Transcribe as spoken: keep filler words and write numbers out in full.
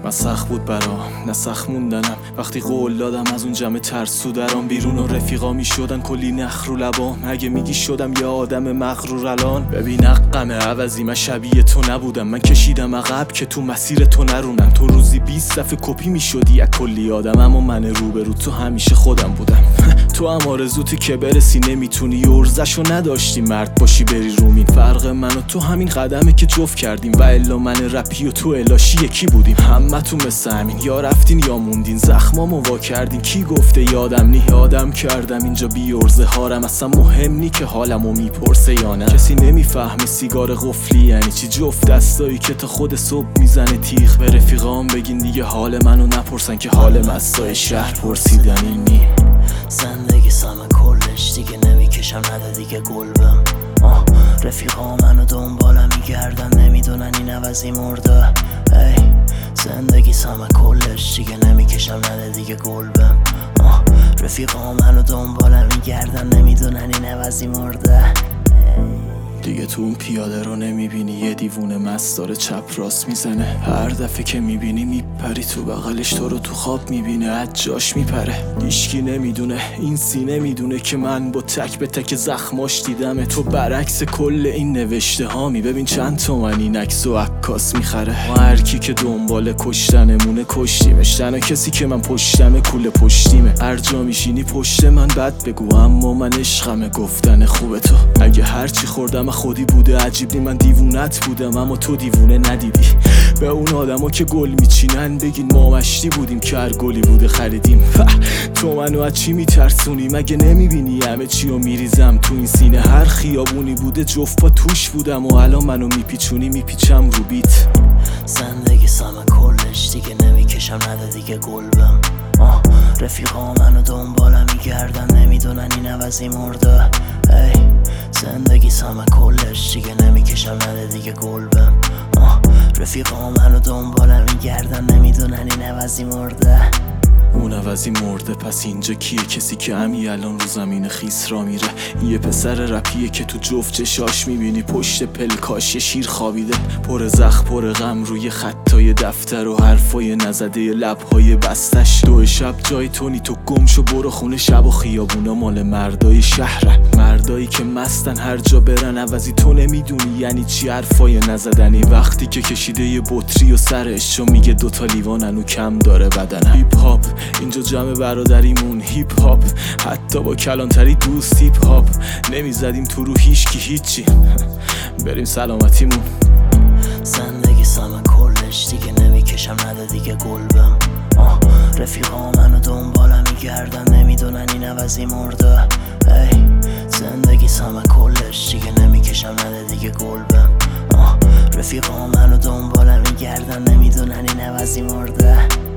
من سخت بود برام نه سخت موندنم وقتی قول دادم از اون جمع ترسو درام بیرون و رفیقا می شدن کلی نخ رو لبام. اگه میگی شدم یه آدم مغرور الان ببین حقمه عوضی من شبیه تو نبودم. من کشیدم عقب که تو مسیر تو نرونم. تو روزی بیست صفحه کپی می شدی از کلی آدم اما من روبرو تو همیشه خودم بودم. تو هم آرزوتی که برسی نمیتونی ارزشو نداشتی مرد باشی بری رومین. فرق من و تو همین قدمه که جفت کردیم و الا من رپی و تو الاشی یکی بودیم. همه تو مثل همین یا رفتین یا موندین زخمامو وا کردین. کی گفته یادم نی آدم کردم اینجا بی ارزه هارم اصلا مهم نی که حالمو میپرسه یا نه. کسی نمیفهمه سیگار قفلی یعنی چی جفت دستایی که تا خود صبح میزنه تیغ. به رفیقام بگین دیگه حال منو نپرسن که حال مستای شهر پرسیدنی نی. زندگی سم کلش دیگه نمیکشم نده دیگه گلبم. آه رفیقا منو دنبالم میگردن نمیدونن این عوضی مرده. ای زندگی سم کلش دیگه نمیکشم نده دیگه گلبم. آه رفیقا منو دنبالم میگردن نمیدونن این عوضی مرده. دیگه تو اون پیاده رو نمیبینی یه دیوونه مست داره چپ راست میزنه. هر دفعه که میبینی میپری تو بغلش تو رو تو خواب میبینه از جاش میپره. هیچکی نمیدونه این سینه میدونه که من با تک به تک زخماش دیدمه. تو برعکس کل این نوشته هامی ببین چند تومن این عکس و عکاس میخره. ما هر کی که دنبال کشتنمونه کشتیمش. تنها کسی که من پشتمه کوله پشتیمه. هر جا میشینی پشت من بد بگو اما من عشقمه گفتن خوبه. تو اگه هرچی خوردم خودی بوده عجیب نی من دیوونت بودم اما تو دیوونه ندیدی. به اون آدما که گل میچینن بگین ما مشتی بودیم که هر گلی بوده خریدیم. تو منو از چی میترسونی مگه نمیبینی همه چی رو میریزم تو این سینه. هر خیابونی بوده جفت پا توش بودم و الان منو میپیچونی میپیچم رو بیت. زندگی سم کلش دیگه نمیکشم نده دیگه گلبم. آه رفیقا منو دنبالم میگردن نمیدونن این عوضی مرده. ای زندگی سم کلش دیگه نمیکشم نده دیگه گلبم. آه رفیقا منو دنبالم میگردن نمیدونن این عوضی مرده. اون عوضی مرده پس اینجا کیه؟ کسی که همی الان رو زمین خیس را میره. این یه پسر رپیه که تو جفت چشاش میبینی پشت پلکاش یه شیر خوابیده. پر زخم پر غم روی خطای دفتر و حرفای نزده لبهای بستش. دو شب جای تونی تو گم شو برو خونه. شب و خیابونا مال مردای شهرن. مردایی که مستن هر جا برن. عوضی تو نمیدونی یعنی چی حرفای نزدنی. وقتی که کشیده یه بطری و سرش چون میگه دوتا لیوان انو کم داره بدن. هیپ هاپ اینجا جمع برادریمون هیپ هاپ. حتی با کلانتری دوست هیپ هاپ. نمیزدیم تو رو هیچکی هیچی بریم سلامتیمون. زندگی سم کلش دیگه نمیکشم نده دیگه گلبم. آه رفیقا منو دنبالم میگردن نمیدونن این عوضی مرده. ای زندگی سم کلش دیگه نمیکشم نده دیگه گلبم. آه رفیقا منو دنبالم میگردن نمیدونن این عوضی مرده.